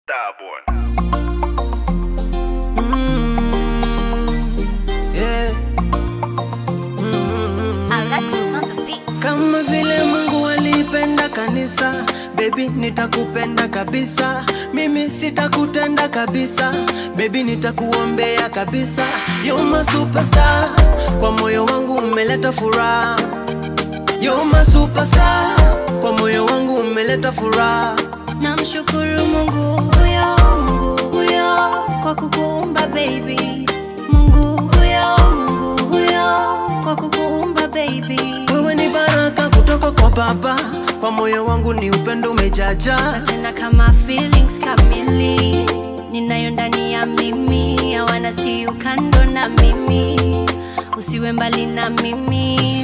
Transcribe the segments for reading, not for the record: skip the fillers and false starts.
Starborn. Yeah. Alexis on the beat. Kama vile Mungu alipenda kanisa, baby nitakupenda kabisa. Mimi sitakutenda kabisa, baby nitakuombea kabisa. You're my superstar, kwa moyo wangu umeleta furaha. You're my superstar, kwa moyo wangu umeleta furaha. Namshukuru Mungu huyo kwa kukuumba baby. Mungu huyo kwa kukuumba baby. Wewe ni baraka kutoka kwa Baba, kwa moyo wangu ni upendo umejaja. Tena kama feelings kamili ninayo ndani ya mimi. I wanna see you kando na mimi, usiwe mbali na mimi.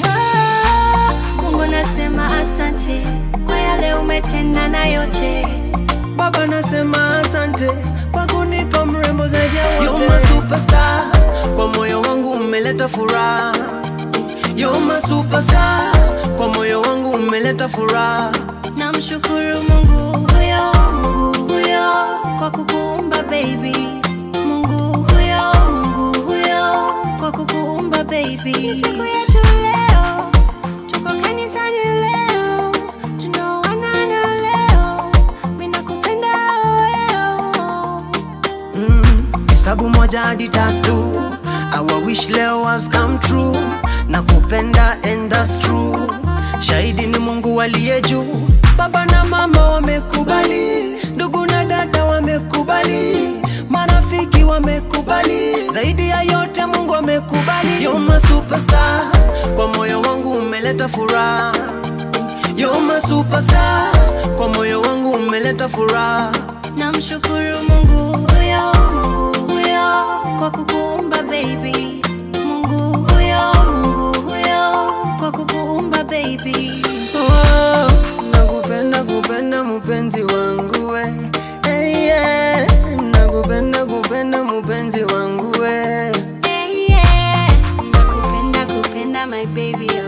Mungu nasema asante kwa yale umetenda na yote. Baba nasema asante kwa kunipa mrembo zaidi ya wote. You're my superstar, kwa moyo wangu umeleta furaha. You're my superstar, kwa moyo wangu umeleta furaha. Namshukuru Mungu huyo kwa kukuumba baby. Mungu huyo kwa kukuumba baby. Siku yetu leo, tuko kanisani leo, tunaoana na leo. Mimi nakupenda wewe. Hesabu moja hadi tatu, our wish leo has come true. Nakupenda and that's true. Shahidi ni Mungu aliye juu. Baba na mama wamekubali, ndugu na dada wamekubali, marafiki wamekubali, zaidi ya yote Mungu amekubali. You're my superstar, kwa moyo wangu umeleta furaha. You're my superstar, kwa moyo wangu umeleta furaha. Namshukuru Mungu huyo kwa kukuumba baby. Mungu huyo kwa kukuumba baby. Oh, nakupenda mpenzi wangu we. Hey, yeah. Nakupenda mpenzi wangu we. Hey, yeah. Nakupenda my baby.